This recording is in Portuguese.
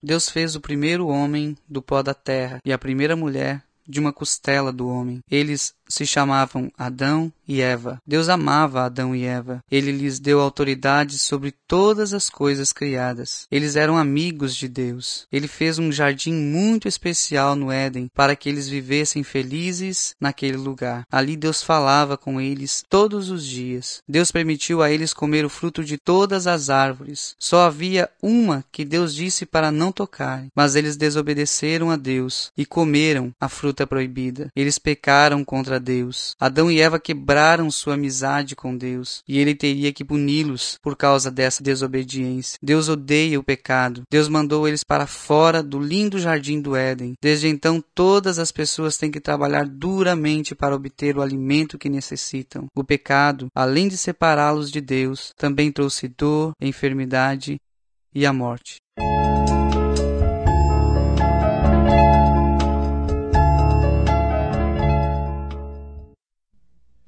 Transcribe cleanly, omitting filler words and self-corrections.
Deus fez o primeiro homem do pó da terra e a primeira mulher de uma costela do homem. Eles se chamavam Adão e Eva. Deus amava Adão e Eva. Ele lhes deu autoridade sobre todas as coisas criadas. Eles eram amigos de Deus. Ele fez um jardim muito especial no Éden para que eles vivessem felizes naquele lugar. Ali Deus falava com eles todos os dias. Deus permitiu a eles comer o fruto de todas as árvores. Só havia uma que Deus disse para não tocar, mas eles desobedeceram a Deus e comeram a fruta proibida. Eles pecaram contra Deus. Adão e Eva quebraram sua amizade com Deus e ele teria que puni-los por causa dessa desobediência. Deus odeia o pecado. Deus mandou eles para fora do lindo jardim do Éden. Desde então, todas as pessoas têm que trabalhar duramente para obter o alimento que necessitam. O pecado, além de separá-los de Deus, também trouxe dor, enfermidade e a morte.